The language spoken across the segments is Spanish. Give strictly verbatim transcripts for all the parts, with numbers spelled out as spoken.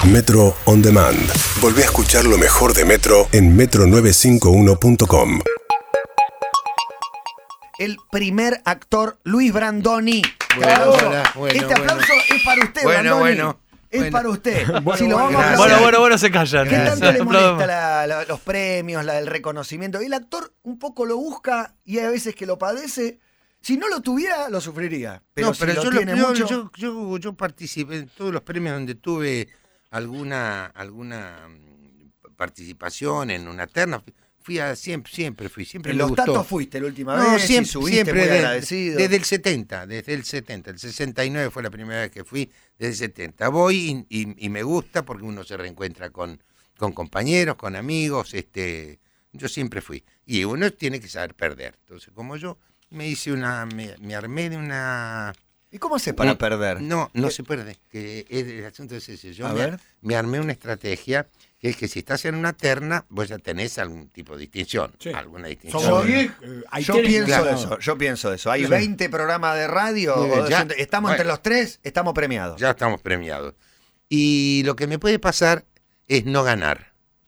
Metro On Demand. Volví a escuchar lo mejor de Metro en metro novecientos cincuenta y uno punto com. El primer actor, Luis Brandoni. Bueno, bueno, bueno, este aplauso bueno. es para usted, Bueno, Brandoni. bueno. Es bueno. para usted. Bueno, si lo vamos bueno, a Bueno, aplaudir. bueno, bueno, se callan. ¿Qué tanto le Aplaudamos. molesta la- la- los premios, la, el reconocimiento? Y el actor un poco lo busca y hay veces que lo padece. Si no lo tuviera, lo sufriría. Pero, no, si pero lo yo, lo- tiene yo, mucho, yo, yo, yo participé en todos los premios donde tuve alguna alguna mm, participación en una terna. Fui- Fui a siempre, siempre fui, siempre en me los gustó. tatos fuiste la última No, vez siempre, y subiste siempre muy de- agradecido. desde el setenta, desde el setenta, el sesenta y nueve fue la primera vez que fui, desde el setenta. Voy y, y- y me gusta porque uno se reencuentra con, con compañeros, con amigos, este, yo siempre fui. Y uno tiene que saber perder. Entonces, como yo me hice una, me, me armé de una... ¿Y cómo haces para un- perder? No, no se pierde, que es- el asunto es ese. Yo A me, ver. me armé una estrategia que es que si estás en una terna, vos ya tenés algún tipo de distinción, Sí. alguna distinción. Somos Yo- diez, eh, hay Yo tele- pienso claro. eso, yo pienso eso. Hay Sí. veinte programas de radio, Muy bien, o ya. de- estamos Bueno. entre los tres, estamos premiados. Ya estamos premiados. Y lo que me puede pasar es no ganar.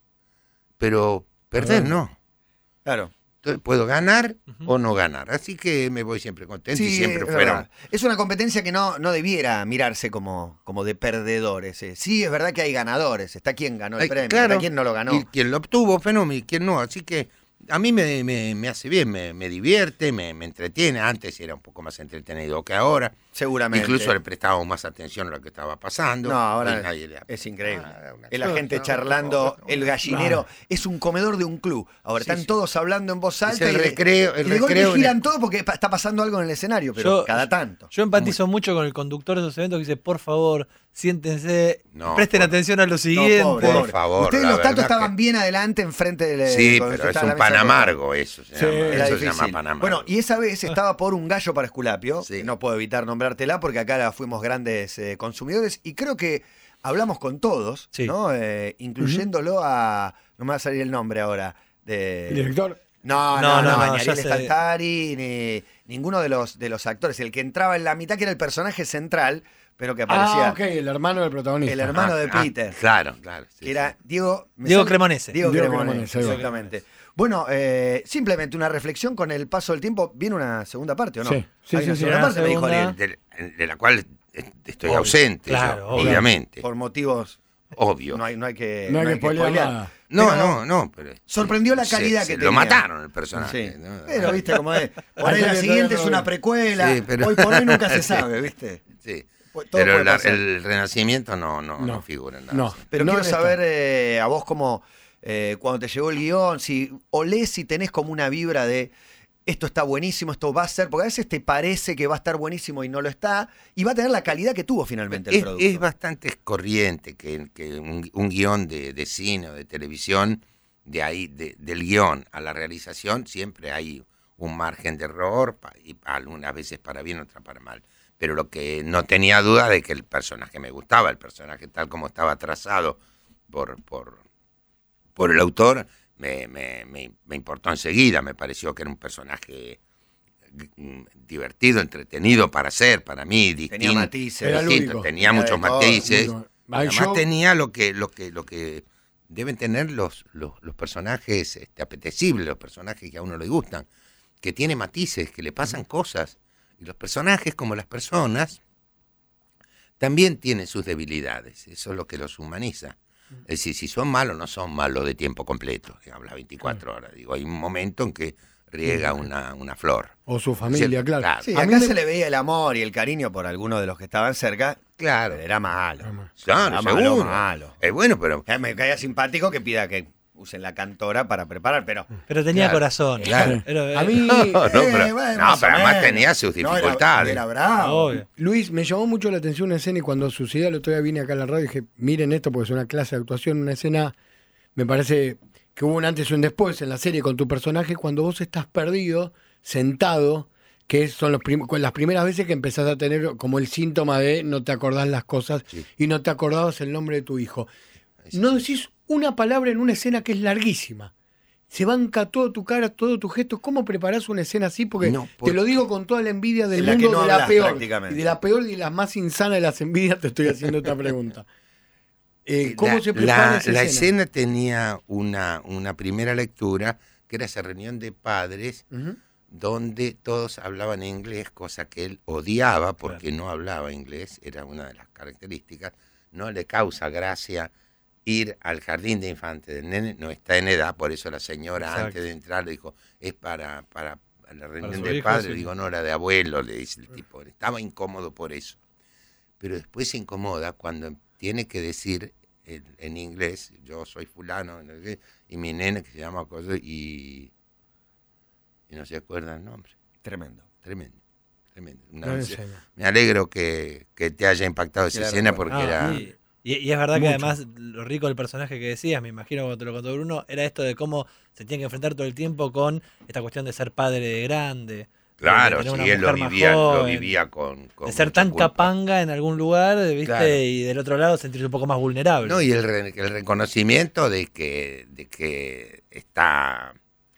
Pero perder Perdón. no. Claro. Entonces, puedo ganar o no ganar. Así que me voy siempre contento y siempre es fueron. verdad. Es una competencia que no, no debiera mirarse como, como de perdedores. eh. Sí, es verdad que hay ganadores. Está quien ganó el Ay, premio, claro. está quien no lo ganó. Y quien lo obtuvo, fenómeno, y quien no. Así que a mí me, me- me hace bien, me, me divierte, me, me entretiene. Antes era un poco más entretenido que ahora. Seguramente. Incluso le prestábamos más atención a lo que estaba pasando. No, ahora Y nadie le- es increíble. Ah, una El cosa, agente no, charlando, no, no. el gallinero. Es un comedor de un club. Ahora Sí, están sí. todos hablando en voz alta. el y de- recreo- el y de golpe recreo en giran el- todo porque pa- está pasando algo en el escenario, pero Yo- cada tanto. Yo empatizo mucho con el conductor de esos eventos que dice, por favor, siéntense, No, presten por- atención a lo No, siguiente. pobre, Por pobre. favor, Ustedes la los tatos verdad estaban que- bien adelante enfrente del. Sí, cuando pero es estaba un la mesa pan rota. amargo eso. Se Sí, llama, Era eso se difícil. llama pan amargo. Bueno, y esa vez estaba por un gallo para Esculapio. Sí. No puedo evitar nombrártela porque acá la fuimos grandes eh, consumidores y creo que hablamos con todos, Sí. ¿no? Eh, incluyéndolo a. No me va a salir el nombre ahora. De... El director. No, no, No, no, no, ni ya Ariel sé. Staltari, ni ninguno de los, de los actores. El que entraba en la mitad, que era el personaje central, pero que aparecía. Ah, ok, el hermano del protagonista. El hermano Ah, de ah, Peter. claro, claro. sí, Que era sí. Diego... me Diego sale- Cremonese. Diego, Diego Cremonese, Cremonese, ahí va. exactamente. Bueno, eh, simplemente una reflexión con el paso del tiempo. ¿Viene una segunda parte o no? Sí, sí, Hay sí, una sí. segunda Una parte, me dijo segunda. Ariel. De, de la cual eh, estoy Obvio, ausente, claro, yo, obvio. obviamente. Por motivos... Obvio. No hay, no hay que, No hay que spoilear nada. No, Pero no, no. Pero, sorprendió la se- calidad se que Lo tenía. mataron el personaje. Sí. ¿no? Pero viste cómo es. Por ahí Hay la que siguiente todavía es no una lo- precuela. Sí, pero- Hoy por hoy nunca se Sí. sabe, ¿viste? Sí. Todo Pero puede la- pasar. el renacimiento no, no, no. No. figura en nada. No. sí. Pero No quiero está. saber eh, a vos cómo, eh, cuando te llegó el guión, si olés, si tenés como una vibra de esto está buenísimo, esto va a ser, porque a veces te parece que va a estar buenísimo y no lo está, y va a tener la calidad que tuvo finalmente el Es, producto. es bastante corriente que, que un, un guión de, de cine o de televisión, de ahí, de- del guión a la realización, siempre hay un margen de error, pa- y algunas veces para bien, otras para mal. Pero lo que no tenía duda de que el personaje me gustaba, el personaje tal como estaba trazado por, por, por el autor, me, me, me, me importó enseguida, me pareció que era un personaje mm, divertido, entretenido para ser, para mí, distinto. Tenía matices. Era distinto, lúdico. tenía Tenía muchos de todo, matices. mucho. Además Yo- tenía lo que, lo que, lo que deben tener los, los, los personajes este, apetecibles, los personajes que a uno le gustan, que tiene matices, que le pasan cosas. Y los personajes, como las personas, también tienen sus debilidades. Eso es lo que los humaniza. Es decir, si son malos, no son malos de tiempo completo, que habla veinticuatro horas. Digo, hay un momento en que riega una, una flor. O su familia, ¿Cierto? claro. Claro. Sí, A mí acá me- se le veía el amor y el cariño por algunos de los que estaban cerca. Claro. Pero era malo. Claro, Era malo, seguro. malo. Es bueno, pero Eh, Me caía simpático que pida que usen la cantora para preparar, pero... Pero tenía Claro, corazón. claro. Era- A mí, No, no, Eh, pero, bueno, no, más pero o además menos. tenía sus No, era- dificultades. era bravo. Obvio. Luis, me llamó mucho la atención una escena y cuando sucedió el otro día vine acá a la radio y dije, miren esto porque es una clase de actuación, una escena, me parece que hubo un antes y un después en la serie con tu personaje cuando vos estás perdido, sentado, que son los prim- con las primeras veces que empezás a tener como el síntoma de no te acordás las cosas Sí. y no te acordabas el nombre de tu hijo. Sí, No sí. decís una palabra en una escena que es larguísima. Se banca todo tu cara, todo tu gesto. ¿Cómo preparás una escena así? Porque No, te porque- lo digo con toda la envidia del En la que mundo no de la hablas peor. prácticamente. Y de la peor y de las más insanas de las envidias te estoy haciendo esta pregunta. Eh, ¿Cómo la, se prepara la, esa la escena? escena tenía una, una primera lectura, que era esa reunión de padres, Ujú. donde todos hablaban inglés, cosa que él odiaba porque no hablaba inglés, era una de las características. No le causa gracia ir al jardín de infantes del nene, no está en edad, por eso la señora Exacto. antes de entrar le dijo, es para, para la reunión su de hijo, padres, sí. digo, no, era de abuelo, le dice el tipo, estaba incómodo por eso. Pero después se incomoda cuando tiene que decir en, en inglés, yo soy fulano, no sé qué, y mi nene que se llama cosa, y, y no se acuerda el nombre. Tremendo. Tremendo, tremendo. Una Gran vez- escena. me alegro que, que te haya impactado esa Claro, escena claro. porque Ah, era... y, y- y es verdad que Mucho. además lo rico del personaje que decías, me imagino cuando te lo contó Bruno, era esto de cómo se tiene que enfrentar todo el tiempo con esta cuestión de ser padre de grande. Claro, de tener sí, una él lo mujer más vivía, lo joven, vivía con, con de ser mucha tan culpa. capanga en algún lugar, ¿viste? Claro. Y del otro lado sentirse un poco más vulnerable. No, y el, re- el reconocimiento de que, de que está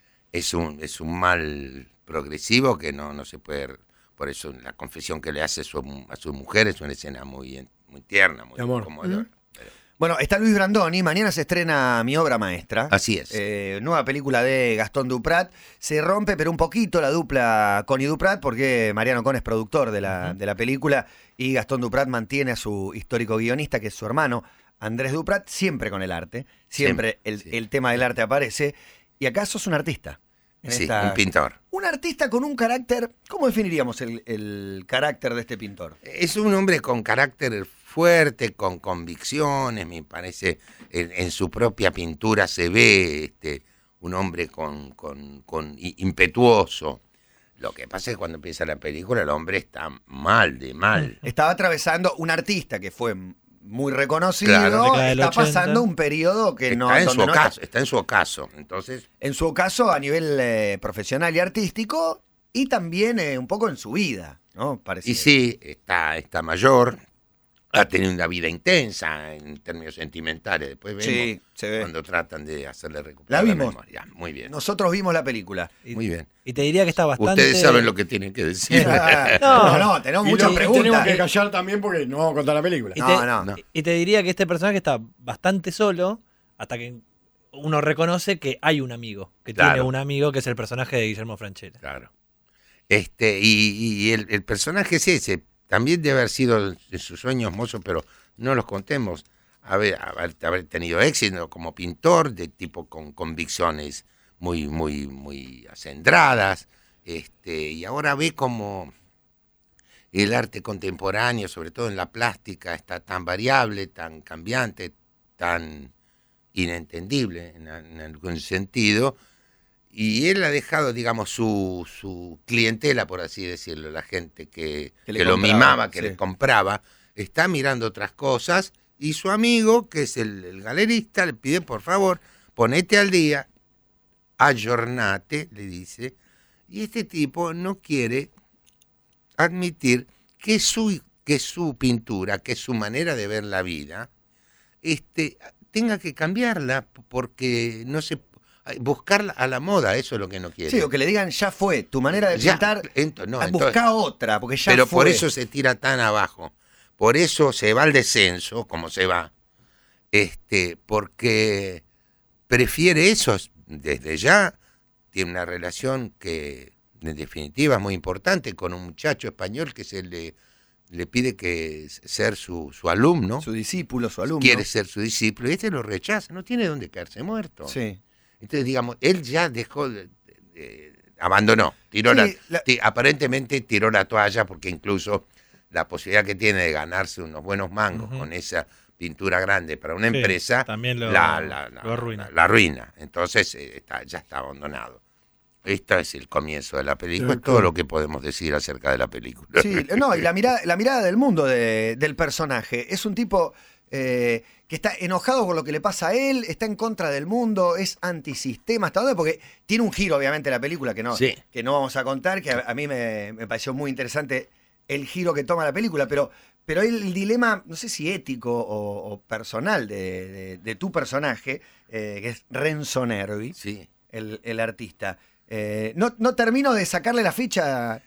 es un, es un mal progresivo que no, no se puede. Por eso la confesión que le hace su, a su mujer es una escena muy, muy tierna, muy De amor. conmovedora. Bueno, está Luis Brandoni, mañana se estrena Mi obra maestra. Así es. Eh, nueva película de Gastón Duprat. Se rompe, pero un poquito la dupla Connie Duprat, porque Mariano Con es productor de la, de la película y Gastón Duprat mantiene a su histórico guionista, que es su hermano, Andrés Duprat, siempre con el arte. Siempre, Siempre, el, sí. el tema del arte aparece. Y acá sos un artista. En Sí, esta- un pintor. Un artista con un carácter. ¿Cómo definiríamos el, el carácter de este pintor? Es un hombre con carácter fuerte, con convicciones, me parece, en, en su propia pintura se ve este, un hombre con, con, con i- impetuoso. Lo que pasa es que cuando empieza la película el hombre está mal, de mal. Estaba atravesando un artista que fue muy reconocido, Claro. Década del está ochenta. pasando un periodo que no, Está en su donde no está- ocaso, está en su ocaso. Entonces, en su caso a nivel eh, profesional y artístico y también eh, un poco en su vida, ¿no? Parece. y sí, está, está mayor, ha tenido una vida intensa en términos sentimentales. Después vemos Sí, se ve. cuando tratan de hacerle recuperar La la, vimos. memoria. Muy bien, Nosotros vimos la película. Y, muy bien. y te diría que está bastante... Ustedes saben lo que tienen que decir. no, no, tenemos Y muchas lo- preguntas. Tenemos que callar también porque no vamos a contar la película. Y, No, te, no. No. y te diría que este personaje está bastante solo hasta que uno reconoce que hay un amigo, que Claro. tiene un amigo que es el personaje de Guillermo Francella. Claro. Este, y, y el, el personaje es ese. También debe haber sido en sus sueños mozo, pero no los contemos. Haber, haber, haber tenido éxito como pintor, de tipo con convicciones muy, muy, muy acendradas. Este, y ahora ve como el arte contemporáneo, sobre todo en la plástica, está tan variable, tan cambiante, tan inentendible en, en algún sentido. Y él ha dejado, digamos, su, su clientela, por así decirlo, la gente que, Que le que lo compraba, mimaba, que sí. le compraba, está mirando otras cosas y su amigo, que es el, el galerista, le pide, por favor, ponete al día, ayornate, le dice, y este tipo no quiere admitir que su, que su pintura, que su manera de ver la vida, este, tenga que cambiarla porque no se buscarla a la moda, eso es lo que no quiere. Sí, o que le digan, ya fue, tu manera de Ya, pintar, ento- no, ah, entonces- busca otra, porque ya pero fue. por eso se tira tan abajo, por eso se va al descenso, como se va, este, porque prefiere eso, desde ya tiene una relación que en definitiva es muy importante con un muchacho español que se le, le pide que ser su, su alumno, Su discípulo, su alumno. quiere ser su discípulo, y este lo rechaza, no tiene dónde caerse muerto. Sí. Entonces, digamos, él ya dejó, de, de- de- abandonó, tiró Sí, la, la- ti- aparentemente tiró la toalla porque incluso la posibilidad que tiene de ganarse unos buenos mangos Ujú. con esa pintura grande para una Sí, empresa, también lo- la, la- la- lo arruina. la- la arruina. Entonces, eh, está, ya está abandonado. Este es el comienzo de la película, Claro, es todo claro. lo que podemos decir acerca de la película. Sí, no, y la mirada, la mirada del mundo de- del personaje. Es un tipo eh, que está enojado por lo que le pasa a él, está en contra del mundo, es antisistema. ¿Hasta dónde? Porque tiene un giro, obviamente, la película que no, Sí. que no vamos a contar, que a, a mí me, me pareció muy interesante el giro que toma la película, pero, pero el dilema, no sé si ético o, o personal de, de- de tu personaje, eh, que es Renzo Nervi, Sí. el, el artista. Eh, no, no termino de sacarle la ficha.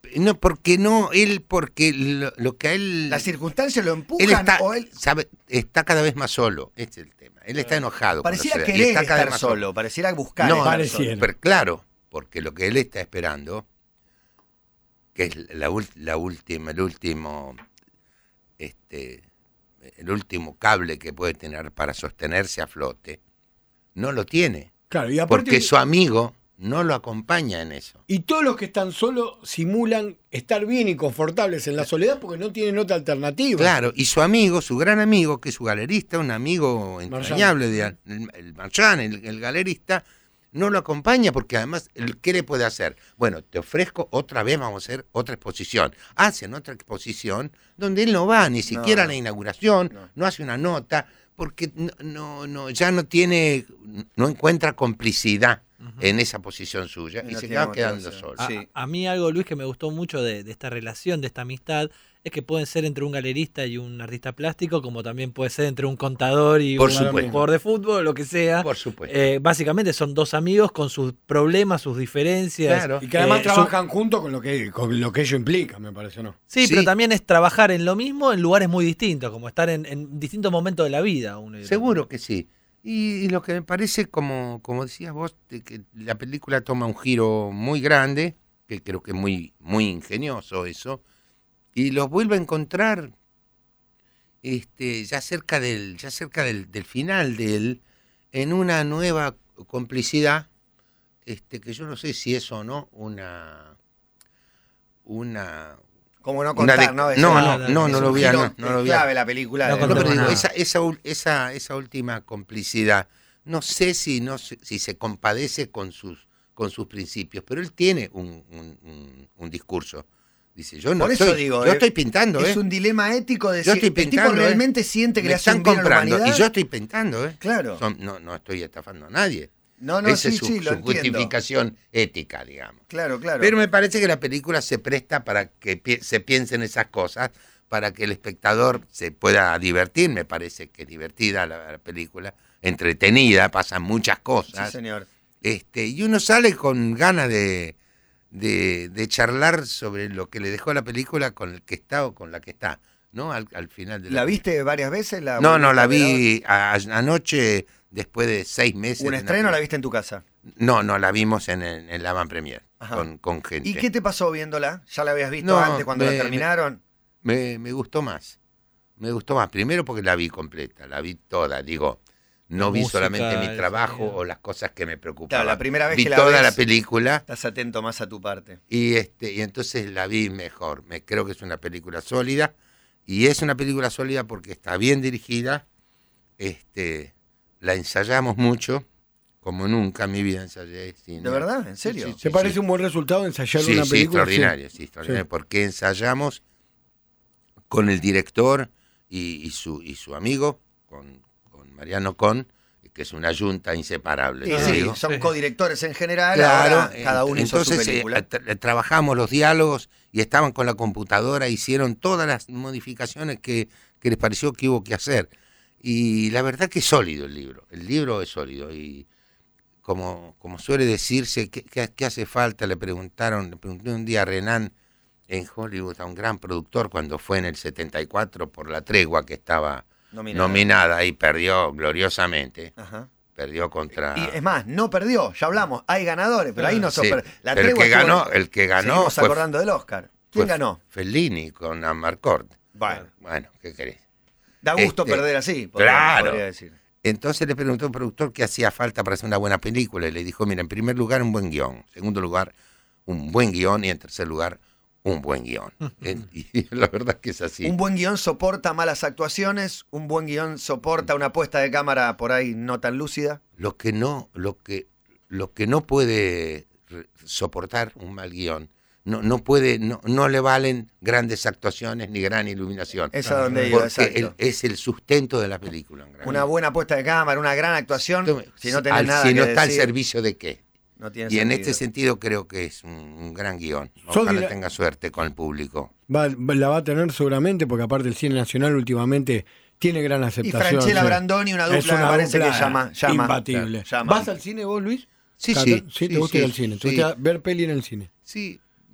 No, porque no, él, porque lo, lo que a él... Las circunstancias lo empujan Él está, o él... sabe, está cada vez más solo, este es el tema. Él está enojado. con la Pareciera soledad, y querer está cada estar vez más solo, pareciera buscar No, estar pareciera. solo. Pero claro, porque lo que él está esperando, que es la, ul- la última, el último, este, el último cable que puede tener para sostenerse a flote, no lo tiene. Claro, y aparte, Porque su amigo no lo acompaña en eso. y todos los que están solos simulan estar bien y confortables en la soledad porque no tienen otra alternativa. Claro, y su amigo, su gran amigo, que es su galerista, un amigo entrañable, de, el, el Marchand, el, el galerista, no lo acompaña porque además, ¿qué le puede hacer? Bueno, te ofrezco otra vez, vamos a hacer otra exposición. Hacen otra exposición donde él no va ni siquiera a la inauguración, no. no hace una nota, porque no, no, no, ya no tiene, no encuentra complicidad uh-huh. en esa posición suya y, y no se queda quedando solo. A, sí. a mí algo, Luis, que me gustó mucho de, de esta relación, de esta amistad, es que pueden ser entre un galerista y un artista plástico, como también puede ser entre un contador y Por un supuesto. jugador de fútbol, lo que sea. Por supuesto. Eh, básicamente son dos amigos con sus problemas, sus diferencias. Claro. Y que además Eh, trabajan su- juntos con lo que con lo que ello implica, me parece, ¿no? Sí, Sí. pero también es trabajar en lo mismo en lugares muy distintos, como estar en, en distintos momentos de la vida. Uno y otro. Seguro que sí. Y, y lo que me parece, como, como decías vos, de que la película toma un giro muy grande, que creo que es muy, muy ingenioso eso, y los vuelve a encontrar este, ya cerca del, ya cerca del, del final de él, en una nueva complicidad, este, que yo no sé si es o no una una Como no una contar, de- ¿no? Ese- no, no, no, no, es no un lo vi a- giro no, no lo vi a- clave la película. No de- No, pero digo, nada. esa, esa, ul- esa, esa última complicidad, no sé si no sé si se compadece con sus con sus principios, pero él tiene un, un, un- un discurso. Dice, yo no Por eso estoy, digo, yo eh, estoy pintando, Es ¿eh? un dilema ético de Yo si estoy el tipo pintando, ¿eh? realmente siente que Me le hace están un bien a la comprando humanidad. y yo estoy pintando, ¿eh? Claro. Son- no, no estoy estafando a nadie. No, no, Esa sí, es su, sí, lo su entiendo. justificación ética, digamos. Claro, claro. Pero me parece que la película se presta para que pi- se piensen esas cosas, para que el espectador se pueda divertir. Me parece que es divertida la, la película, entretenida, pasan muchas Sí, cosas. señor. Este, y uno sale con ganas de, de, de charlar sobre lo que le dejó la película con el que está o con la que está, ¿no? Al, al final de la ¿La viste varias veces? La No, no, la volviste a ver vi a- anoche, después de seis meses. ahora? ¿Un de estreno una- o la viste en tu casa? No, no, la vimos en, el- en la Van Premier, Ajá. con, con gente. ¿Y qué te pasó viéndola? ¿Ya la habías visto No, antes cuando me- la terminaron? Me, me gustó más. Me gustó más. Primero porque la vi completa, la vi toda. Digo, no La vi música, solamente mi el trabajo sonido. o las cosas que me preocupaban. Claro, la primera vez vi que la toda ves- la película Estás atento más a tu parte. y este y entonces la vi mejor. Me creo que es una película sólida y es una película sólida porque está bien dirigida. Este, la ensayamos mucho, como nunca en mi vida ensayé cine. ¿De verdad? ¿En serio? Sí, sí, ¿Se sí, parece sí. un buen resultado ensayar Sí, una sí, película? extraordinario, sí, extraordinario, Sí. porque ensayamos con el director y, y su y su amigo, con, con Mariano Con, que es una yunta inseparable. Sí, te sí, digo. son Sí. codirectores en general. Claro, ahora cada uno hizo su entonces eh, película. tra- trabajamos los diálogos y estaban con la computadora, hicieron todas las modificaciones que, que les pareció que hubo que hacer. Y la verdad que es sólido el libro, el libro es sólido y como, como suele decirse, ¿qué, qué, qué hace falta? Le preguntaron, le pregunté un día a Renan en Hollywood, a un gran productor, cuando fue en el setenta y cuatro por La Tregua, que estaba Nominada. nominada y perdió gloriosamente, Ajá. perdió contra... Y es más, no perdió, ya hablamos, hay ganadores, pero ahí no son. Sí, per- La pero el tregua que estuvo- ganó, el que ganó Seguimos fue, acordando del Oscar. ¿Quién fue ganó? Fellini con Amarcord. Bueno, Bueno, ¿qué querés? da gusto Este, perder así, podría, claro. podría decir. Entonces le preguntó a un productor qué hacía falta para hacer una buena película y le dijo, mira, en primer lugar un buen guión, en segundo lugar un buen guión y en tercer lugar un buen guión. Y la verdad es que es así. Un buen guión soporta malas actuaciones, un buen guión soporta una puesta de cámara por ahí no tan lúcida. Lo que no, lo que, lo que no puede re- soportar un mal guión, no, no puede, no, no le valen grandes actuaciones ni gran iluminación. Es a donde iba, Porque exacto. el- es el sustento de la película. en gran Una medida. buena puesta de cámara, una gran actuación, si no tenés Al- nada si que no está al decir, servicio de qué. no tiene Y en sentido. este sentido creo que es un, un gran guión. Sos Ojalá de la- tenga suerte con el público. Va- va- la va a tener seguramente, porque aparte el cine nacional últimamente tiene gran Y aceptación. Franchella sí. Brandoni, una dupla, Es una me parece dupla que llama. llama imbatible. llama. ¿Vas al cine vos, Luis? Sí, Cada- sí. ¿Sí te gusta ir al cine? ¿Te sí. gusta ver peli en el cine? Sí,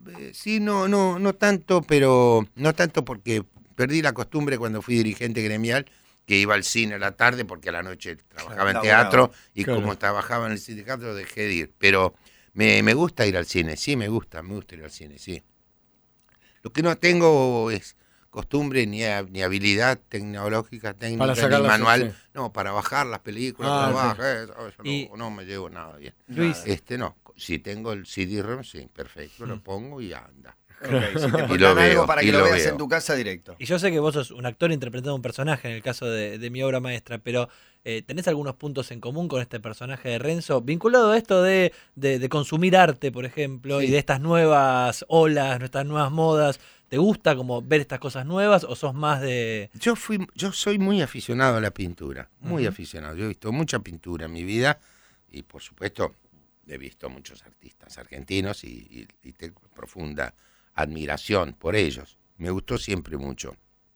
Eh, sí, no, no, no tanto, pero no tanto porque perdí la costumbre cuando fui dirigente gremial, que iba al cine a la tarde porque a la noche trabajaba en Claro, teatro y claro. como trabajaba en el sindicato dejé de ir. Pero me, me gusta ir al cine, sí, me gusta, me gusta ir al cine, sí. Lo que no tengo es costumbre ni, a- ni habilidad tecnológica, técnica, Para ni sacarlas, manual, sí. no, para bajar las películas, Ah, para sí. bajar, eso, eso Y- no, no me llevo nada bien. Luis, Este no, si tengo el C D-ROM, sí, perfecto, lo Mm. pongo y anda. Ok, si te Y ponen lo algo veo, para y que lo, lo veas veo. en tu casa directo. y yo sé que vos sos un actor interpretando un personaje en el caso de, de mi obra maestra, pero eh, ¿tenés algunos puntos en común con este personaje de Renzo? Vinculado a esto de, de, de consumir arte, por ejemplo, Sí. y de estas nuevas olas, nuestras nuevas modas. ¿Te gusta como ver estas cosas nuevas o sos más de...? Yo fui, yo soy muy aficionado a la pintura, muy Ujú. aficionado. Yo he visto mucha pintura en mi vida y por supuesto he visto muchos artistas argentinos y, y- y tengo profunda admiración por ellos. Me gustó siempre mucho.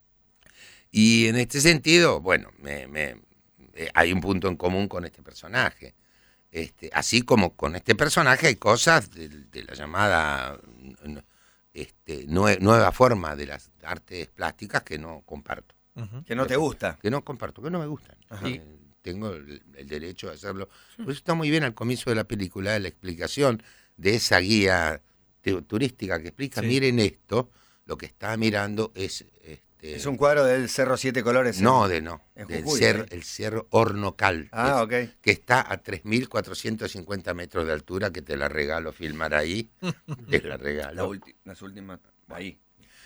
Y en este sentido, bueno, me- me- eh, hay un punto en común con este personaje. Este, así como con este personaje hay cosas de, de la llamada mm, este, nue- nueva forma de las artes plásticas que no comparto. Ujú. Que no te gusta. Que no comparto, que no me gustan. Ajá. Eh, tengo el, el derecho de hacerlo. Por eso está muy bien al comienzo de la película la explicación de esa guía tu- turística que explica, Sí. miren esto, lo que está mirando es... Este, Es un cuadro del Cerro Siete Colores. en- no, de no, en del Jujuy, cerro, ¿eh? el cerro Hornocal, Ah, es- ok. que está a tres mil cuatrocientos cincuenta metros de altura, que te la regalo filmar ahí, te la La regalo. ulti- las últimas. Ahí.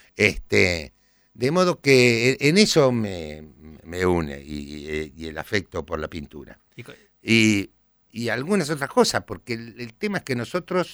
Este, de modo que en eso me, me une y, y el afecto por la pintura. Y co- Y, y algunas otras cosas, porque el, el tema es que nosotros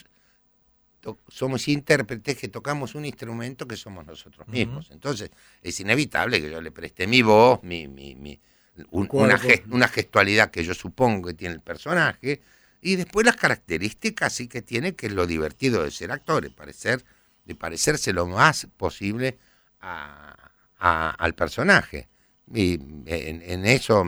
to- somos intérpretes que tocamos un instrumento que somos nosotros mismos. Ujú. Entonces, es inevitable que yo le preste mi voz, mi, mi, mi- un- Cuerpo. una, gest- una gestualidad que yo supongo que tiene el personaje, y después las características sí que tiene, que es lo divertido de ser actor, de, parecer, de parecerse lo más posible a, a- al personaje. Y en, en eso,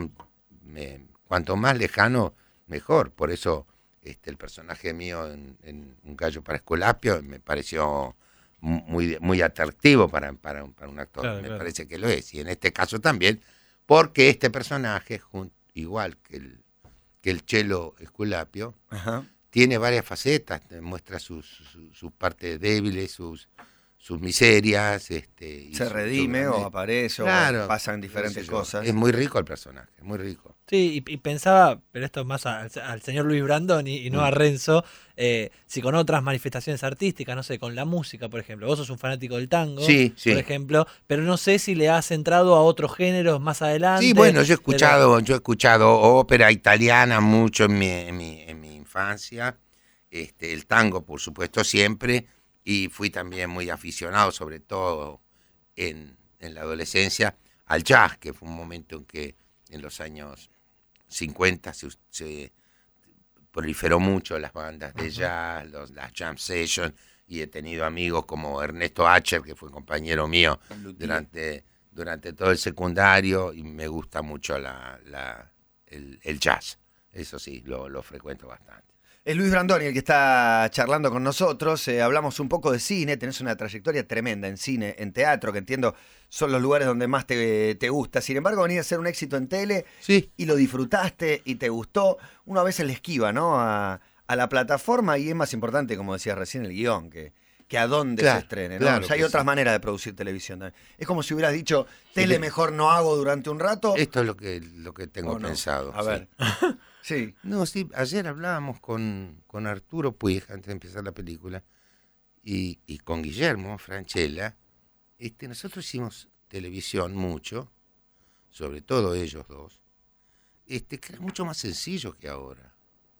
me- cuanto más lejano, mejor. Por eso este, el personaje mío en, en Un gallo para Esculapio me pareció mu- muy, muy atractivo para, para, un- para un actor. Claro, me claro. parece que lo es. Y en este caso también, porque este personaje, jun- igual que el, que el Chelo Esculapio, Ajá. tiene varias facetas, te muestra sus, sus, sus partes débiles, sus, sus miserias. Este, y Se su- redime su- o aparece Claro, o pasan qué diferentes sé yo. cosas. Es muy rico el personaje, muy rico. Sí, y, y pensaba, pero esto es más al, al señor Luis Brandón y, y no Mm. a Renzo, eh, si con otras manifestaciones artísticas, no sé, con la música, por ejemplo. Vos sos un fanático del tango, Sí, sí. por ejemplo, pero no sé si le has entrado a otros géneros más adelante. Sí, bueno, yo he pero- escuchado, yo he escuchado ópera italiana mucho en mi, en mi, en mi infancia, este, el tango, por supuesto, siempre, y fui también muy aficionado, sobre todo en, en la adolescencia, al jazz, que fue un momento en que en los años cincuenta se, se proliferó mucho las bandas de jazz, los, las jam sessions, y he tenido amigos como Ernesto Acher, que fue compañero mío durante, durante todo el secundario, y me gusta mucho la, la, el, el jazz. Eso sí, lo, lo frecuento bastante. Es Luis Brandoni el que está charlando con nosotros. Eh, hablamos un poco de cine. Tenés una trayectoria tremenda en cine, en teatro, que entiendo son los lugares donde más te, te gusta. Sin embargo, venís a ser un éxito en tele Sí, y lo disfrutaste y te gustó. Uno a veces le esquiva, ¿no? A, a la plataforma, y es más importante, como decías recién, el guión, que, que a dónde Claro, se estrene, ¿no? claro Ya hay que otras sí. maneras de producir televisión también. Es como si hubieras dicho, tele Sí. mejor no hago durante un rato. esto es lo que, lo que tengo ¿o no? pensado. A sí. ver. Sí. No, sí, ayer hablábamos con, con Arturo Puig, antes de empezar la película, y, y con Guillermo Franchella. Este, nosotros hicimos televisión mucho, sobre todo ellos dos, este, que era mucho más sencillo que ahora.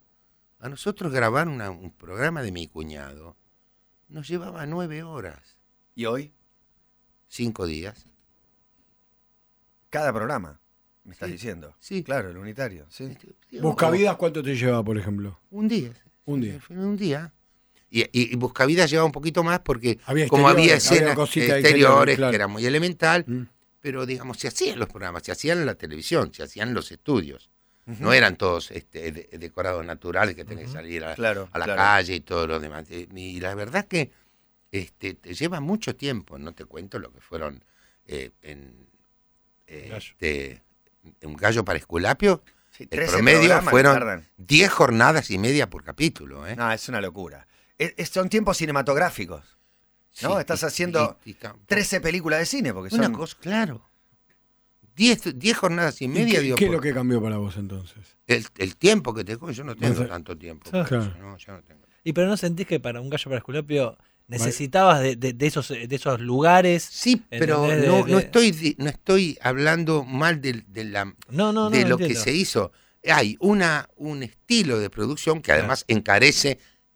A nosotros grabar una- un programa de Mi Cuñado nos llevaba nueve horas, ¿Y hoy? cinco días. Cada programa, me estás Sí, diciendo. sí. Claro, el unitario, sí. Este, Buscavidas, ¿cuánto te lleva, por ejemplo? Un día. Un día. Fue un día. Y, y, y Buscavidas llevaba un poquito más porque Había como había exteriores, había escenas cositas exteriores, exteriores, claro. que era muy elemental, Mm. pero digamos, se hacían los programas, se hacían en la televisión, se hacían en los estudios. Ujú. No eran todos este, de- decorados naturales que tenés que salir a, Claro, a la claro. calle y todo lo demás. Eh, Y la verdad que este, te lleva mucho tiempo, no te cuento lo que fueron eh, en eh, Gallo. este, un gallo para Esculapio. Sí, El trece promedio programas que fueron tardan. diez jornadas y media por capítulo. ¿eh? No, es una locura. Es- es- son tiempos cinematográficos. ¿no? Sí, Estás y- haciendo y- y tampoco- trece películas de cine, porque Una son... cosa, claro. diez jornadas y ¿Y media, qué, digo, qué es por- lo que cambió para vos entonces? el, el tiempo que te coge, yo no tengo Entonces- tanto tiempo. Claro. para eso, no, yo no tengo. Y pero no sentís que para un gallo para Esculapio necesitabas de, de- de esos, de esos lugares. Sí, pero ¿Entendés? no, De- no de- estoy di- no estoy hablando mal de, de la No, no, no. de lo entiendo. que se hizo. Hay una un estilo de producción que además encarece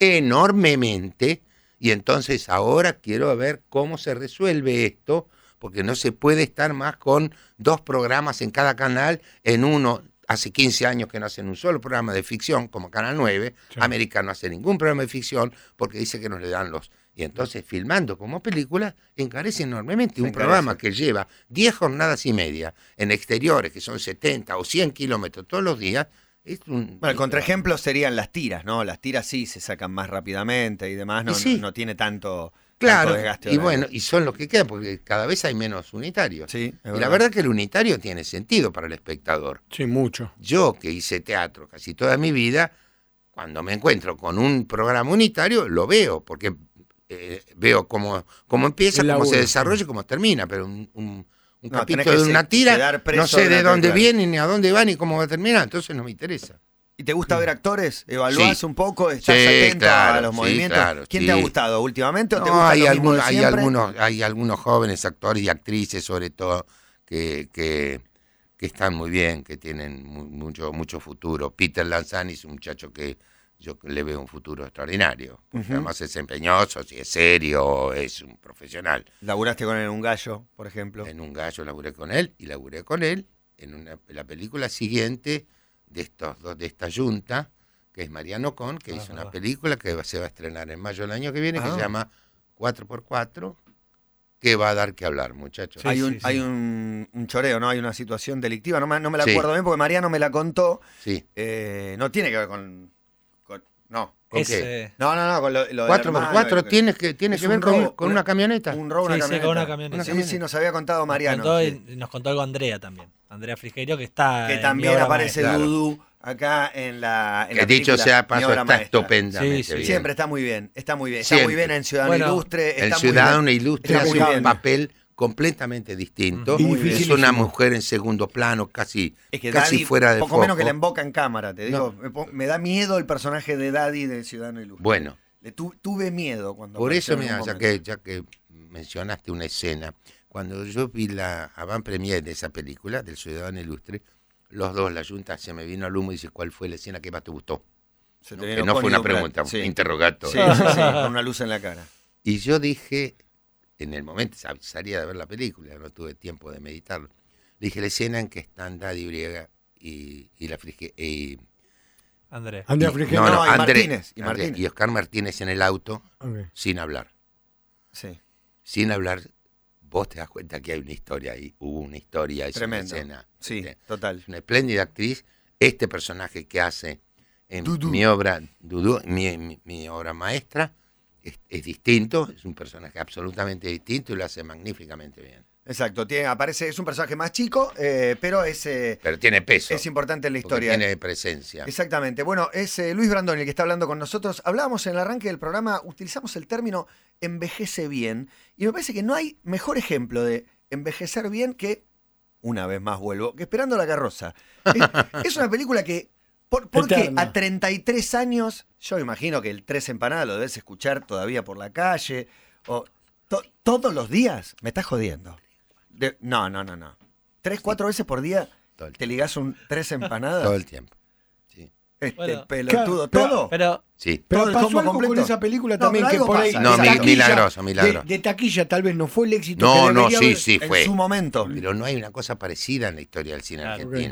enormemente y entonces ahora quiero ver cómo se resuelve esto, porque no se puede estar más con dos programas en cada canal. En uno hace quince años que no hacen un solo programa de ficción como Canal nueve, Sí. América no hace ningún programa de ficción porque dice que no le dan los... Y entonces filmando como película encarece enormemente. Se Un encarece. programa que lleva diez jornadas y media en exteriores, que son setenta o cien kilómetros todos los días, es un... Bueno, el contraejemplo serían las tiras, ¿no? Las tiras sí se sacan más rápidamente y demás, no, Y sí. no, no tiene tanto, Claro, tanto desgaste y horario. bueno, y son los que quedan, porque cada vez hay menos unitarios. Sí, es y la verdad. verdad que el unitario tiene sentido para el espectador. Sí, mucho. Yo, que hice teatro casi toda mi vida, cuando me encuentro con un programa unitario, lo veo, porque eh, veo cómo, cómo empieza, El cómo laburo, se desarrolla sí. y cómo termina, pero un, un, un No, tenés capítulo que de se- una tira, quedar preso no sé de de una dónde tecla. viene, ni a dónde va, ni cómo va a terminar, entonces no me interesa. ¿Y te gusta ver actores? ¿Evaluás Sí. un poco? ¿Estás Sí, atento claro, a los sí, movimientos? claro, ¿Quién te ha sí. gustado últimamente o te No, gusta hay, lo mismo de algunos, hay, siempre? algunos, hay algunos jóvenes actores y actrices, sobre todo, que, que, que están muy bien, que tienen mu- mucho, mucho futuro. Peter Lanzani es un muchacho que yo le veo un futuro extraordinario. Porque Ujú. además es empeñoso, si es serio, es un profesional. ¿Laburaste con él en Un Gallo, por ejemplo? En Un Gallo laburé con él y laburé con él en una, la película siguiente de estos dos, de esta junta, que es Mariano Con, que Ah, hizo una verdad. película que va- se va a estrenar en mayo del año que viene, que Ah. se llama cuatro por cuatro, que va a dar que hablar, muchachos. Sí, hay un, sí, sí. hay un, un choreo, ¿no? Hay una situación delictiva, no me, no me la Sí. acuerdo bien porque Mariano me la contó. Sí. Eh, no tiene que ver con... con- no. ¿Con Es, qué? eh, No, no, no, con lo, lo del cuatro por hermano, cuatro el- tiene que, tiene es que un ver con, robo, con una- una camioneta. Un robo, una Sí, sí, camioneta. con una camioneta. Sí, sí, nos había contado nos, Mariano. contó, sí. y nos contó algo Andrea también. Andrea Frigerio, que está. Que en también mi obra aparece maestra. Claro. Dudú acá en la, en Que la dicho película sea Mi paso, Obra está Maestra. estupendamente Sí, sí. bien. Siempre está muy bien, está muy bien. Está Siempre. muy bien en Ciudadano Bueno, Ilustre. El está muy ciudadano bien. ilustre Está hace muy un bien. papel completamente distinto. Muy es dificilísimo. una mujer en segundo plano, casi, Es que casi Daddy, fuera de poco foco. menos que la emboca en cámara, te digo. No. Me, pon- me da miedo el personaje de Daddy de Ciudadano Ilustre. Bueno, Le tu- tuve miedo cuando por apareció eso, en mira, algún ya momento. que, ya que mencionaste una escena, cuando yo vi la avant premiere de esa película, del Ciudadano Ilustre, los dos, la junta, se me vino al humo y dice, ¿cuál fue la escena que más te gustó? Se te No, vino que no fue Connie una Duprat. pregunta, Sí. un interrogatorio. Sí, sí, sí, con una luz en la cara. Y yo dije, en el momento, sab- salía de ver la película, no tuve tiempo de meditarlo, dije la escena en que están Daddy Briega y, y la Frige, y, Andrea. Andrea y- Frigerio. no, no, No, y André- Martínez, y André- Martínez. y Oscar Martínez en el auto, Ok. sin hablar. Sí. Sin hablar, vos te das cuenta que hay una historia ahí, hubo una historia, es Tremendo. una escena. Sí, ¿viste? total. Es una espléndida actriz. Este personaje que hace en Dudú. mi obra, Dudú, mi, mi- mi obra maestra, es, es distinto, es un personaje absolutamente distinto y lo hace magníficamente bien. Exacto. Tiene, aparece, es un personaje más chico, eh, pero es, eh, Pero tiene peso. es importante en la porque historia. tiene presencia. Exactamente. Bueno, es eh, Luis Brandoni el que está hablando con nosotros. Hablábamos en el arranque del programa, utilizamos el término envejece bien. Y me parece que no hay mejor ejemplo de envejecer bien que, una vez más vuelvo, que Esperando la carroza. Es, es una película que, por, porque Eterna. a treinta y tres años, yo imagino que el Tres Empanadas lo debes escuchar todavía por la calle, o to- todos los días. Me estás jodiendo. De- no, no, no, no. Tres, cuatro veces por día Todo el, te ligás un Tres Empanadas. todo el tiempo. Sí. Este Bueno, pelotudo, claro, pero- todo. Pero Sí. Pero todo el pasó combo algo con completo. esa película No, también pero que algo por ahí. pasa. No, de mi- taquilla- milagroso, milagroso. De, de taquilla tal vez no fue el éxito No, que no, debería sí, haber. sí, en fue. su momento. Pero no hay una cosa parecida en la historia del cine Claro. argentino.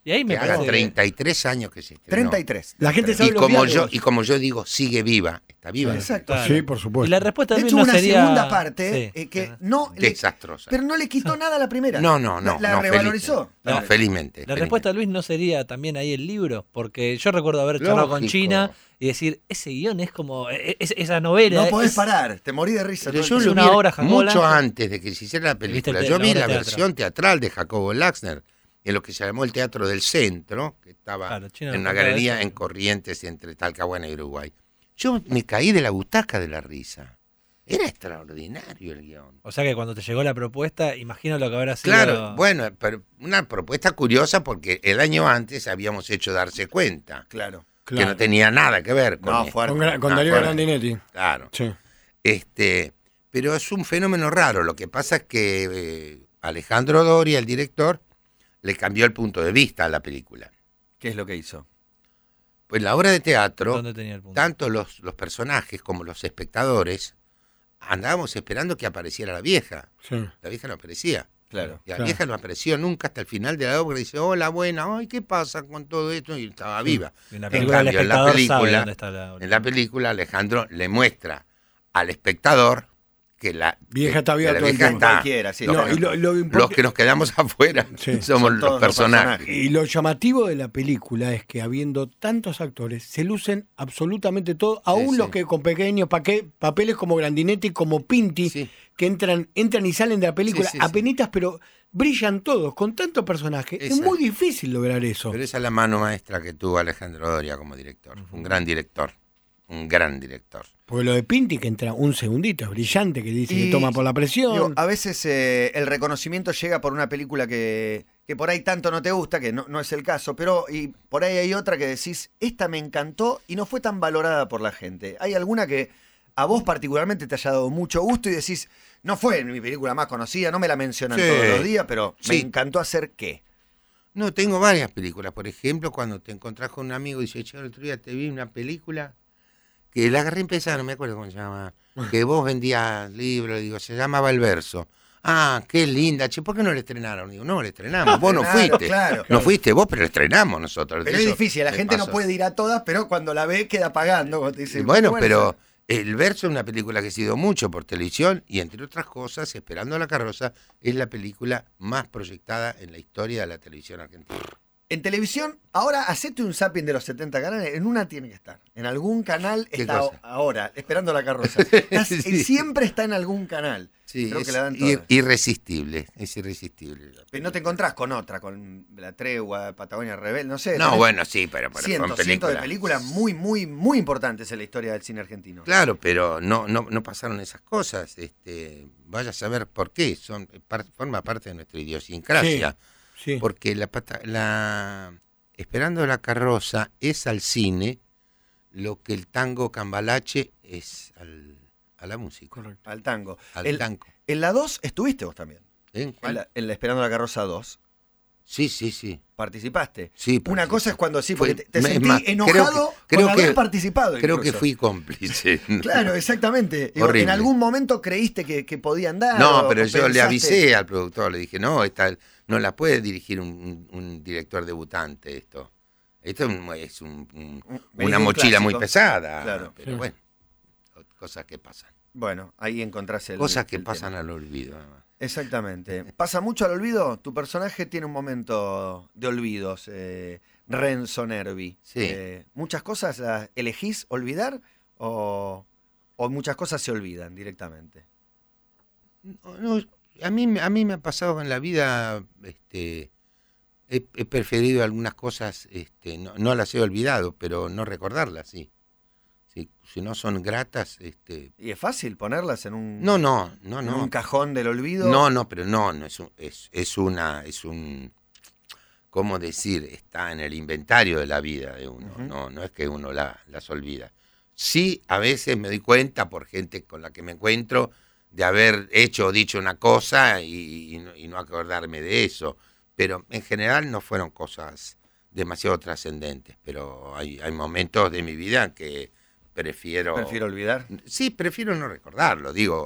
Y ahí me que haga parece- treinta y tres años que se estrenó. treinta y tres. La gente sabe Y los como, yo, diálogos. y como yo digo, sigue viva, está viva. Exacto. Claro. Sí, por supuesto. Y la respuesta De de Luis hecho, no una sería... segunda parte Sí, eh, que claro. no le- Desastrosa. pero no le quitó nada a la primera. No, no, no. La, la no, revalorizó. felizmente. No, La- felizmente. La felizmente. respuesta de Luis no sería también ahí el libro, porque yo recuerdo haber charlado con Lógico. China y decir, ese guión es como, e- e- esa novela. No podés es- parar, te morí de risa. Pero todo yo el es lo tiempo. una vi obra, Jacobo mucho Laxner. antes de que se hiciera la película. te- Yo la vi obra la teatral. versión teatral de Jacobo Laxner, en lo que se llamó el Teatro del Centro, que estaba Claro, China en nos una contaba galería eso. en Corrientes entre Talcahuano y Uruguay. Yo me caí de la butaca de la risa. Era extraordinario el guión. O sea que cuando te llegó la propuesta, imagino lo que habrá sido... Claro, bueno, pero una propuesta curiosa porque el año antes habíamos hecho Darse Cuenta, Claro. que no tenía nada que ver con No, esto. fuerte. Con, Gra- con Ah, Darío fuerte. Grandinetti. Claro. Sí. Este, pero es un fenómeno raro. Lo que pasa es que eh, Alejandro Doria, el director, le cambió el punto de vista a la película. ¿Qué es lo que hizo? Pues la obra de teatro, ¿Dónde tenía el punto? tanto los, los personajes como los espectadores, andábamos esperando que apareciera la vieja. Sí. La vieja no aparecía. Claro. Y la Claro. vieja no apareció nunca hasta el final de la obra. Dice, hola, buena, ay, ¿qué pasa con todo esto? Y estaba viva. En la En película el cambio, en la espectador sabe película, dónde está la... En la película, Alejandro le muestra al espectador que la Vieja está viva que la todo el vieja tiempo. está. Cualquiera, sí, Los, No, y lo, lo los que nos quedamos afuera Sí. somos Son los todos los personajes. personajes. Y lo llamativo de la película es que habiendo tantos actores, se lucen absolutamente todos, aún Sí, los sí. que con pequeños paque- papeles como Grandinetti, como Pinti, Sí. que entran, entran y salen de la película Sí, sí, sí. apenitas, pero brillan todos, con tantos personajes. Es Exacto. muy difícil lograr eso. Pero esa es la mano maestra que tuvo Alejandro Doria como director. Un gran director. Un gran director. Porque lo de Pinti, que entra un segundito, es brillante, que dice Y, que toma por la presión. Digo, a veces eh, el reconocimiento llega por una película que, que por ahí tanto no te gusta, que no, no es el caso, pero y por ahí hay otra que decís, esta me encantó y no fue tan valorada por la gente. ¿Hay alguna que a vos particularmente te haya dado mucho gusto y decís, no fue mi película más conocida, no me la mencionan Sí. todos los días, pero me Sí. encantó hacer qué? No, tengo varias películas. Por ejemplo, cuando te encontrás con un amigo y dice, che, el otro día te vi una película que la agarré empezar, no me acuerdo cómo se llama, que vos vendías libros, digo, se llamaba El Verso. Ah, qué linda, che, ¿por qué no la estrenaron? Digo, no, la estrenamos, vos no Claro, fuiste. claro, no claro. fuiste vos, pero la estrenamos nosotros. Pero es Eso difícil, la me gente no pasó. puede ir a todas, pero cuando la ve queda pagando. Cuando te dice, Bueno, "Qué pero El Verso es una película que ha sido mucho por televisión y entre otras cosas, Esperando la carroza, es la película más proyectada en la historia de la televisión argentina. En televisión, ahora hacete un zapping de los setenta canales, en una tiene que estar. En algún canal ¿Qué está cosa? ahora, esperando la carroza. Estás- Sí. Siempre está en algún canal. Sí, Creo es que la dan ir- todas. irresistible, es irresistible. Pero no te encontrás con otra, con La Tregua, Patagonia Rebelde, no sé. No, tenés bueno, sí, pero, pero cientos, son cientos de películas. películas muy, muy, muy importantes en la historia del cine argentino. Claro, pero no, no, no pasaron esas cosas. Este, vaya a saber por qué. Son par- forma parte de nuestra idiosincrasia. Sí. Porque la, pata- la Esperando la carroza es al cine lo que el tango cambalache es al, a la música. Correcto. Al tango. Al El- tango. En la dos estuviste vos también. ¿Eh? En ¿Cuál? la, en la Esperando la carroza dos. Sí, sí, sí. Participaste. Sí, Una participé. cosa es cuando sí, Fue- porque te, te me- sentí más, creo enojado que- creo con que- haber participado. Creo que incluso. fui cómplice. Claro, exactamente. Digo, Horrible. en algún momento creíste que, que podían dar. No, o- pero o yo le pensaste- avisé al productor, le dije, no, esta, no la puede dirigir un, un- un director debutante esto. Esto es, un- es un- un- Venís una de un mochila muy clásico. pesada. Claro. Pero Sí. bueno, cosas que pasan. Bueno, ahí encontrás el. Cosas que el pasan tema. al olvido. además. Exactamente. ¿Pasa mucho al olvido? Tu personaje tiene un momento de olvidos, eh, Renzo Nervi. Sí. Eh, ¿Muchas cosas las elegís olvidar o, o muchas cosas se olvidan directamente? No, no, a, mí, me- a mí me ha pasado en la vida, este, he, he preferido algunas cosas, este, no, no las he olvidado, pero no recordarlas, sí. Sí, si no son gratas, este, ¿Y es fácil ponerlas en un, no, no, no, en no. un cajón del olvido? No, no, pero no, no es, un- es, es una, es un, ¿cómo decir? Está en el inventario de la vida de uno, Ujú. no, no es que uno la- las olvida. Sí, a veces me doy cuenta por gente con la que me encuentro de haber hecho o dicho una cosa y, y no, y no acordarme de eso, pero en general no fueron cosas demasiado trascendentes, pero hay, hay momentos de mi vida que prefiero... Prefiero olvidar. Sí, prefiero no recordarlo, digo,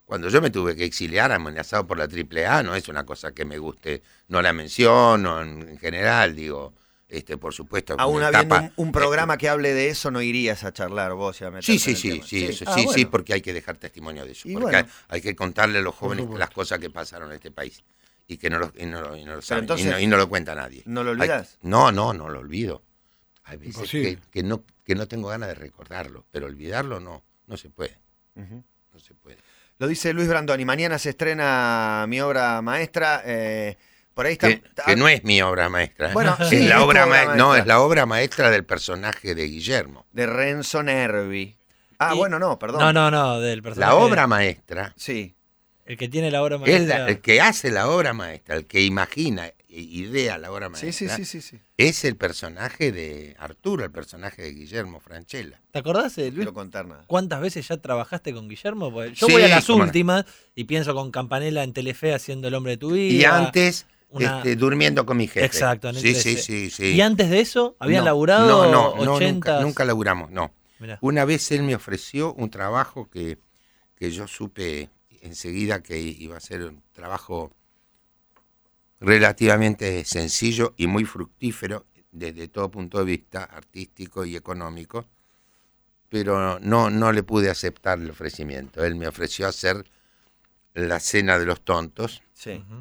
Cuando yo me tuve que exiliar amenazado por la triple A, no es una cosa que me guste, no la menciono en, en general, digo, este, por supuesto. Aún me habiendo tapa- un, un programa que hable de eso, no irías a charlar vos y a meterte Sí, sí, en el sí, tema. sí, eso, Ah, sí, bueno. sí, porque hay que dejar testimonio de eso. Y Porque bueno. hay, hay que contarle a los jóvenes supuesto. las cosas que pasaron en este país y que no lo, y no lo, y no lo saben, entonces, y, no, y no lo cuenta nadie. ¿no lo Hay- olvidás? no, no, no lo olvido. Hay veces Imposible. que, que, no, que no tengo ganas de recordarlo, pero olvidarlo no, no se puede, Ujú. no se puede. Lo dice Luis Brandoni. Mañana se estrena mi obra maestra. eh, por ahí está. Que, que no es mi obra maestra. ¿eh? Bueno, es sí, la es tu obra obra ma- No, maestra. es la obra maestra del personaje de Guillermo. De Renzo Nervi. Ah, Y- bueno, no, perdón. No, no, no, del personaje. La obra maestra Sí. El que tiene la obra es maestra. la- el que hace la obra maestra, el que imagina e idea la obra Sí, maestra. sí, sí, sí, sí. Es el personaje de Arturo, el personaje de Guillermo Francella. ¿Te acordás, eh, No Luis? quiero contar nada. ¿Cuántas veces ya trabajaste con Guillermo? Porque yo Sí, voy a las cómo no. últimas y pienso con Campanella en Telefe haciendo El hombre de tu vida. Y antes, una- este, durmiendo con mi jefe. Exacto, en el sí, sí, trece. sí, sí. ¿Y antes de eso? ¿Habían No, laburado No, no, no, ochenta? nunca, nunca laburamos, no. Mirá. Una vez él me ofreció un trabajo que, que yo supe enseguida que iba a ser un trabajo relativamente sencillo y muy fructífero desde todo punto de vista artístico y económico, pero no, no le pude aceptar el ofrecimiento. Él me ofreció hacer La Cena de los Tontos, Sí. Ujú.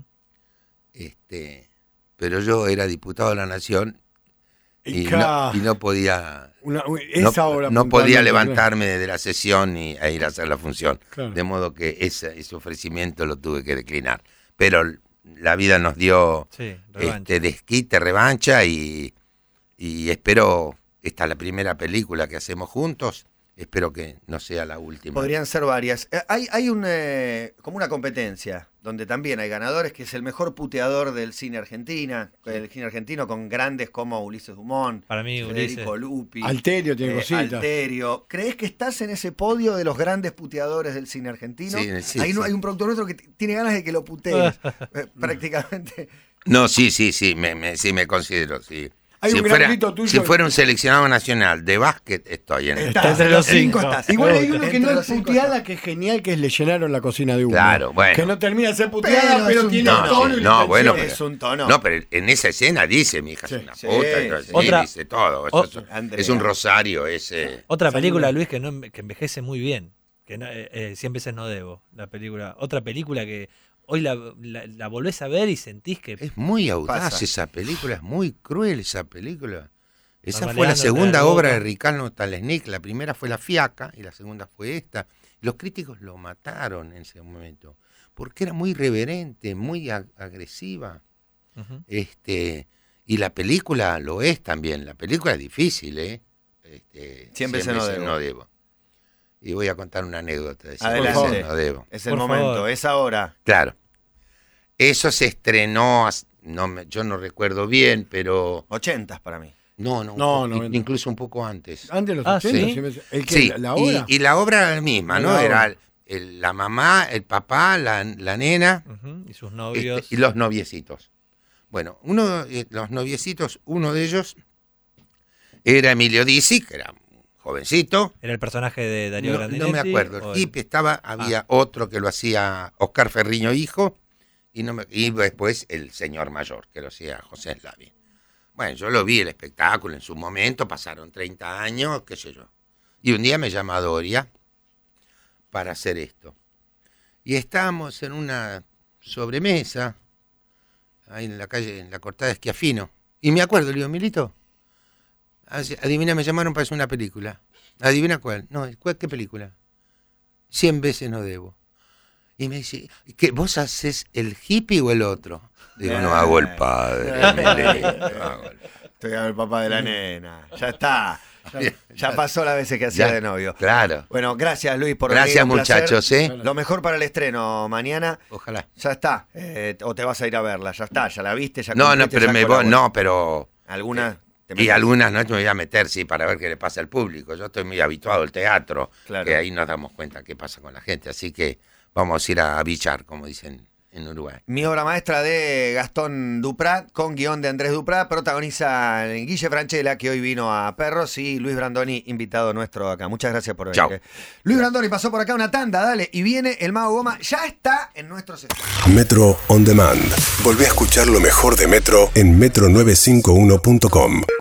este, pero yo era diputado de la Nación y, no, Ca- y no podía una- no, esa obra no podía puntualmente, levantarme de la sesión y, e ir a hacer la función. Claro. De modo que ese, ese ofrecimiento lo tuve que declinar. Pero l- la vida nos dio Sí, revancha. este, desquite, revancha y, y espero, esta es la primera película que hacemos juntos, espero que no sea la última. Podrían ser varias. Eh, hay hay un, eh, como una competencia donde también hay ganadores, que es el mejor puteador del cine argentina, el cine argentino con grandes como Ulises Dumont, Para mí, Federico Ulises. Lupi, Alterio tiene eh, cositas. Alterio. ¿Crees que estás en ese podio de los grandes puteadores del cine argentino? Sí, sí, hay, no- sí. hay un productor nuestro que t- tiene ganas de que lo putees, eh, prácticamente. No, sí, sí, sí, me, me- sí me considero, sí. Hay si, un gran fuera, grito tuyo. si fuera un seleccionado nacional de básquet, estoy en el Estás, entre los cinco. estás. Igual hay Entre uno que no los es cinco puteada, estás. que es genial, que es Le llenaron la cocina de humo. Claro, bueno. Que no termina de ser puteada, Pero pero, es un tiene tono. el tono y la No, intención. bueno, Es un tono. No, pero en esa escena dice, mi hija Sí. es una Sí, puta, y todo, sí. sí, Otra- dice todo. Eso o- es, un- Andrea. es un rosario, ese. Otra película, Luis, que, no, enve- que envejece muy bien. Que no, eh, eh, Cien veces no debo. La película. Otra película que hoy la, la, la volvés a ver y sentís que. Es muy audaz Pasa. esa película, es muy cruel esa película. Esa Norma fue la Leandro, segunda Te da obra boca. de Ricardo Talesnik. La primera fue La Fiaca y la segunda fue esta. Los críticos lo mataron en ese momento porque era muy irreverente, muy ag- agresiva. Ujú. Este, y la película lo es también. La película es difícil, ¿eh? Este, Cien veces no debo. Y voy a contar una anécdota de Cien Adelante. veces no debo. Es el Por momento, favor. es ahora. Claro. Eso se estrenó, as- no me- yo no recuerdo bien, pero Ochentas para mí. no, no, No, un po- noventa. incluso un poco antes. Antes de los Ah, ochenta, ¿sí? si me- el que, Sí, la, la y- obra. Y, la obra era la misma, ¿no? La Era obra. el- el- la mamá, el papá, la, la nena Ujú. Y sus este, novios. y los noviecitos. Bueno, uno de los noviecitos, uno de ellos era Emilio Dizzi, que era un jovencito. Era el personaje de Darío No, Grandinetti. no me acuerdo. o El el- tipo estaba, había otro que lo hacía Oscar Ferriño hijo, y, no me- y después el señor mayor, que lo hacía José Slavi. Bueno, yo lo vi el espectáculo en su momento, pasaron treinta años, qué sé yo. Y un día me llama Doria para hacer esto. Y estábamos en una sobremesa, ahí en la calle, en la cortada de Schiaffino. Y me acuerdo, le digo, Milito, hace- adivina, me llamaron para hacer una película. ¿Adivina cuál? No, ¿cuál, ¿qué película? Cien veces no debo. Y me dice, ¿qué, ¿vos haces el hippie o el otro? Digo, no hago el padre, Milito, hago el- Estoy el papá de la nena. Ya está. Ya, ya pasó las veces que hacía Ya, de novio. Claro. Bueno, gracias Luis por Gracias, venir, un placer. muchachos, ¿eh? Lo mejor para el estreno mañana. Ojalá. Ya está. Eh, o te vas a ir a verla. Ya está. Ya la viste. Ya No, no, cumpliste, pero ya me voy, colaboraste. no, pero ¿Alguna? te y metes? algunas no me voy a meter, sí, para ver qué le pasa al público. Yo estoy muy habituado al teatro, Claro. que ahí nos damos cuenta qué pasa con la gente. Así que vamos a ir a bichar, como dicen en Uruguay. Mi obra maestra de Gastón Duprat, con guión de Andrés Duprat, protagoniza Guille Franchella, que hoy vino a Perros, y Luis Brandoni, invitado nuestro acá. Muchas gracias por venir. Chau. eh. Luis Brandoni pasó por acá una tanda, dale, y viene el Mago Goma, ya está en nuestros estudios. Metro On Demand. Volvé a escuchar lo mejor de Metro en metro novecientos cincuenta y uno punto com.